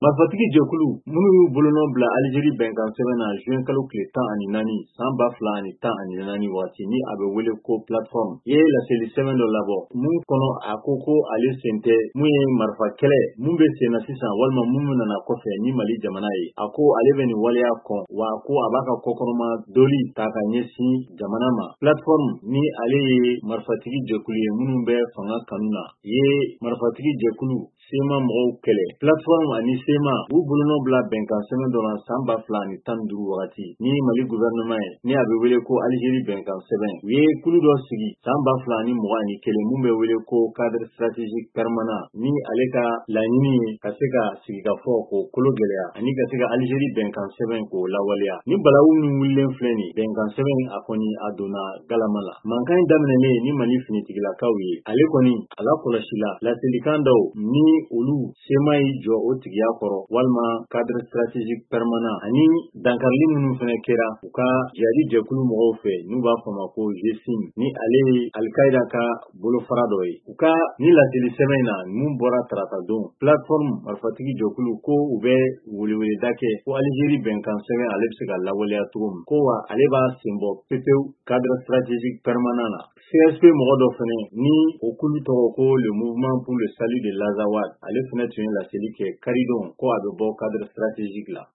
Marifatigi jɛkulu minnu y'u bolonɔ bila Aligérie bɛnkan sɛbɛn na juin kalo tile 14 san 2014 waati ni a bɛ wele ko plateforme ye laseli sɛbɛn dɔ labɔ mun kɔnɔ a ko ale sen tɛ mun ye marifa kɛlɛ mun bɛ sen na sisan walima mun nana kɔfɛ ni Mali jamana ye a ko ale bɛ nin waleya kɔn wa ko a b'a ka kɔkɔrɔma doli ta ka ɲɛsin jamana ma plateforme ni ale ye marifatigi jɛkulu ye minnu bɛ fanga kanu na ye marifatigi jɛkulu sema mɔgɔw kɛlɛ plateforme ani sema u bolonɔ bila bɛnkan sɛbɛn dɔ la san 2015 wagati ni Mali gouvernement ye ni a bɛ wele ko Aligérie bɛnkan sɛbɛn u ye kulu dɔ sigi san 2021 mun bɛ wele ko cadre stratégique permanent ni ale ka laɲini ye ka se ka sigikafɔ k'o kolo gɛlɛya ani ka se ka Aligérie bɛnkan sɛbɛn k'o lawaleya ni balawu min wulilen filɛ nin bɛnkan sɛbɛn a kɔni a donna galama la mankan daminɛlen ni Mali finitigilakaw ye ale kɔni a la kɔlɔsila laselikan dɔw ni olu sema y'i jɔ o tigiya kɔrɔ walima cadre stratégique permanent ani dankarili minnu fɛnɛ kɛra u ka jihadi jɛkulu mɔgɔw fɛ n'u b'a fɔ ma ko GSIM ni ale ye Al-Qaïda ka bolofara dɔ ye u ka ni laseli sɛbɛn na mun bɔra tarata don plateforme marifatigi jɛkulu ko u bɛ weleweleda kɛ ko Aligérie bɛnkan sɛbɛn ale bɛ se ka lawaleya cogo min ko wa ale b'a senbɔ pepewu cadre stratégique permanent na CSP mɔgɔ dɔ fɛnɛ ni o kulu tɔgɔ ko le mouvement pour le salut de l'Azawad ale fɛnɛ tun ye laseli kɛ karidon ko a bɛ bɔ cadre stratégique la